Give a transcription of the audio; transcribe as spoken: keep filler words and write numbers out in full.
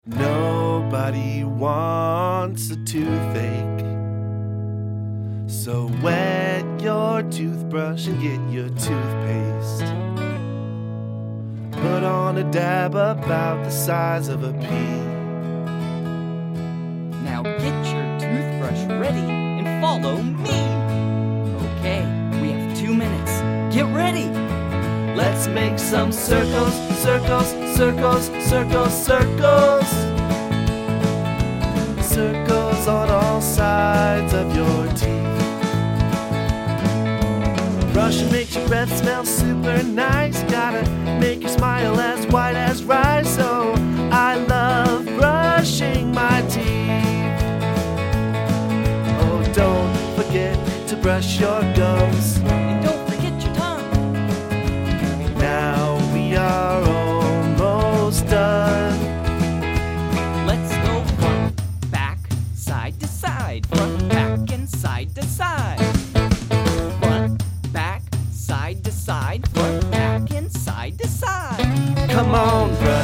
Nobody wants a toothache, so wet your toothbrush and get your toothpaste. Put on a dab about the size of a pea. Now get your toothbrush ready and follow me. Okay, we have two minutes. Get ready. Let's make some circles, circles, circles, circles, circles. Circles on all sides of your teeth. Brushing makes your breath smell super nice. Gotta make you smile as white as rice. So I love brushing my teeth. Oh, don't forget to brush your gums. And don't forget your tongue. Now we are almost done. Let's go front, back, side to side. Front, back, and side to side. Front, back, side to side. Front, back, and side to side. Come on, brush